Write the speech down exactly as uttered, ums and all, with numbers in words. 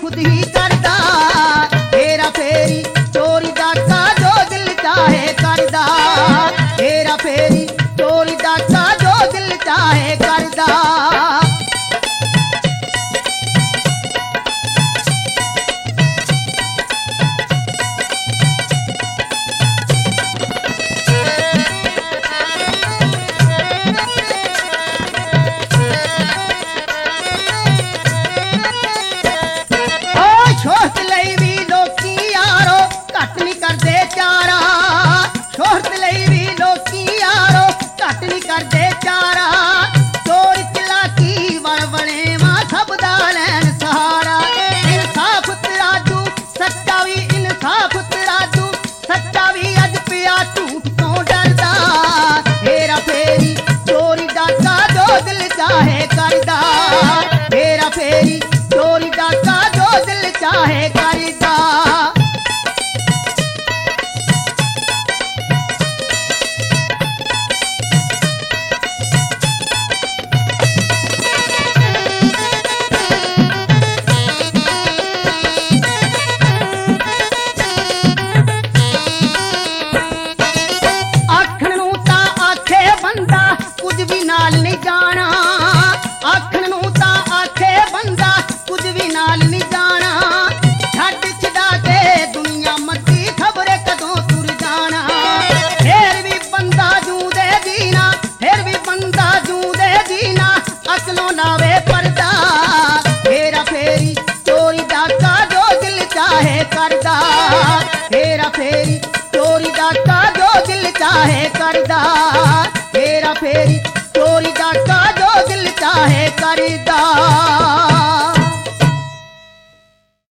खुद ही करदा, हेरा फेरी चोरी डाका जो दिल चाहे करदा, हेरा फेरी चोरी डाका जो दिल चाहे करदा। शोहरत लई भी लोकी यारो घट नहीं करदे चारा, शोहरत लई भी लोकी यारो घट नहीं करदे चारा। चोर चलाकी वण वणेवा सब दा लैन सहारा, इंसाफ तराजू सच्चा भी इंसाफ तराजू सच्चा भी अज पिया झूठ तो डरदा, हेरा फेरी चोरी डाका जो दिल चाहे करदा, हेरा फेरी चोरी डाका जो दिल चाहे करदा। आखण नूं तां आखे बंदा कुछ भी नाल नहीं जाना, आखण नूं तां आखे बंदा कुछ भी नाल नहीं जाना। छड्ड छडा के दुनिया मर्जी खबरे कदों तुर जाना, फिर भी बंदा जूंदे जीना, फिर भी बंदा जूंदे जीना अकलों नावे परदा, हेरा फेरी चोरी डाका जो दिल चाहे करदा, हेरा फेरी चोरी डाका जो दिल चाहे करदा, हेरा फेरी चोरी डाका जो दिल चाहे करदा।